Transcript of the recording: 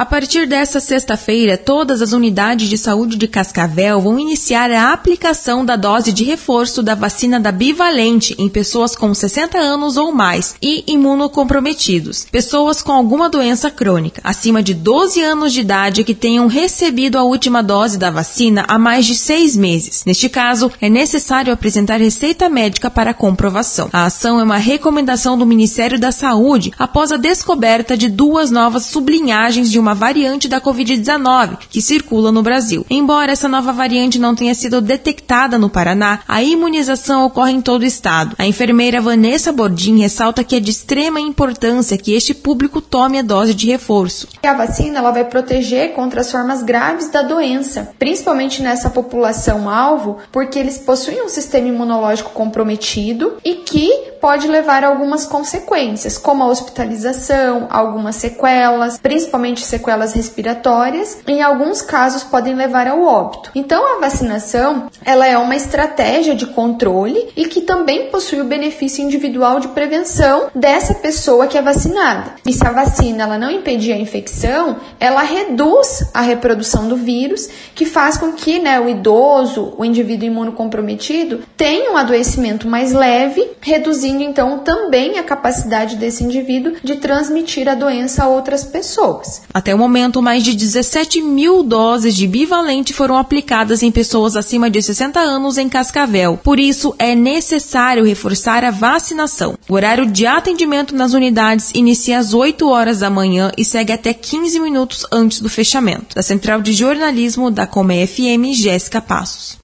A partir desta sexta-feira, todas as unidades de saúde de Cascavel vão iniciar a aplicação da dose de reforço da vacina da bivalente em pessoas com 60 anos ou mais e imunocomprometidos, pessoas com alguma doença crônica, acima de 12 anos de idade que tenham recebido a última dose da vacina há mais de 6 meses. Neste caso, é necessário apresentar receita médica para comprovação. A ação é uma recomendação do Ministério da Saúde após a descoberta de 2 novas sublinhagens de uma variante da Covid-19 que circula no Brasil. Embora essa nova variante não tenha sido detectada no Paraná, a imunização ocorre em todo o estado. A enfermeira Vanessa Bordim ressalta que é de extrema importância que este público tome a dose de reforço. A vacina ela vai proteger contra as formas graves da doença, principalmente nessa população-alvo, porque eles possuem um sistema imunológico comprometido e que pode levar a algumas consequências, como a hospitalização, algumas sequelas, principalmente sequelas respiratórias, em alguns casos podem levar ao óbito. Então a vacinação, ela é uma estratégia de controle e que também possui o benefício individual de prevenção dessa pessoa que é vacinada. E se a vacina ela não impedir a infecção, ela reduz a reprodução do vírus, que faz com que o idoso, o indivíduo imunocomprometido, tenha um adoecimento mais leve, reduzindo então também a capacidade desse indivíduo de transmitir a doença a outras pessoas. Até o momento, mais de 17 mil doses de bivalente foram aplicadas em pessoas acima de 60 anos em Cascavel. Por isso, é necessário reforçar a vacinação. O horário de atendimento nas unidades inicia às 8 horas da manhã e segue até 15 minutos antes do fechamento. Da Central de Jornalismo da Come FM, Jéssica Passos.